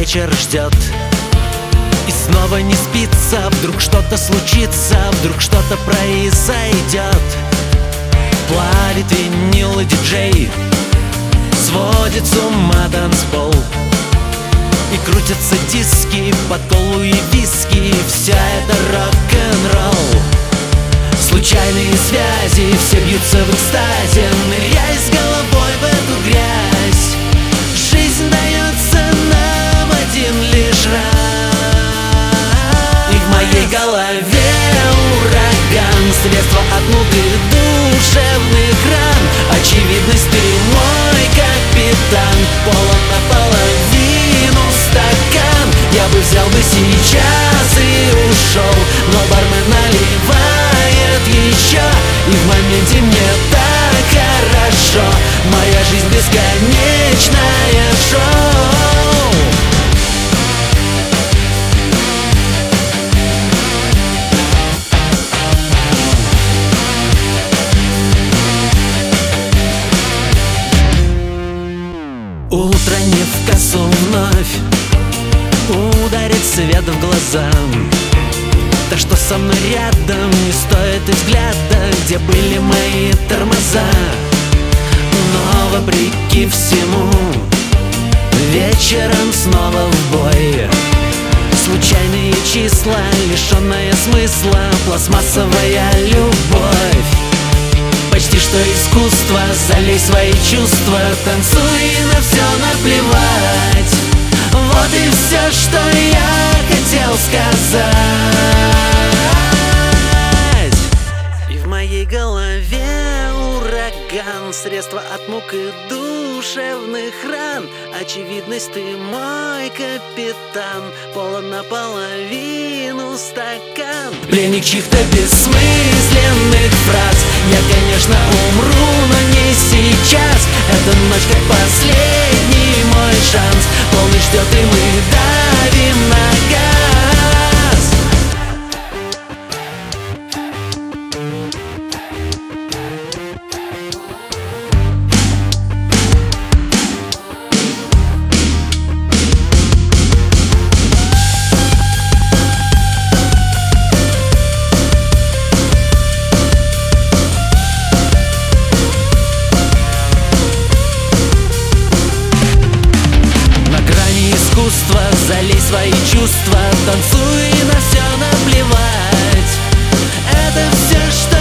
вечер ждет. И снова не спится, вдруг что-то случится, вдруг что-то произойдет. Плавит винил и диджей, сводит с ума танцпол. И крутятся диски под колу и виски, вся это рок-н-ролл. Случайные связи, все бьются в экстазе, ныряя с головой в эту грязь. Жизнь дается нам один лишь раз. И в моей голове ураган, средства от муки душевных ран. Очевидность, ты мой капитан, полон наполовину стакан. Я бы взял бы сейчас и ушел, но бармен наливает еще. И в моменте мне так хорошо, моя жизнь бесконечное шоу. Утро не в кассу вновь ударит свет в глаза. Да что со мной рядом, не стоит и взгляда, где были мои тормоза. Но вопреки всему, вечером снова в бой. Случайные числа, лишенная смысла, пластмассовая любовь. Почти что искусство, залей свои чувства, танцуй и на все наплевать. Вот и все, что я хотел сказать. И в моей голове ураган, средства от мук и душевных ран. Очевидность, ты мой капитан, полон наполовину стакан. Пленник чьих-то бессмысленных фраз. Я, конечно, умру, но не сейчас. Эта ночь как последний мой шанс. Полночь ждет, и мы давим на газ. Залей свои чувства, танцуй и на все наплевать. Это все, что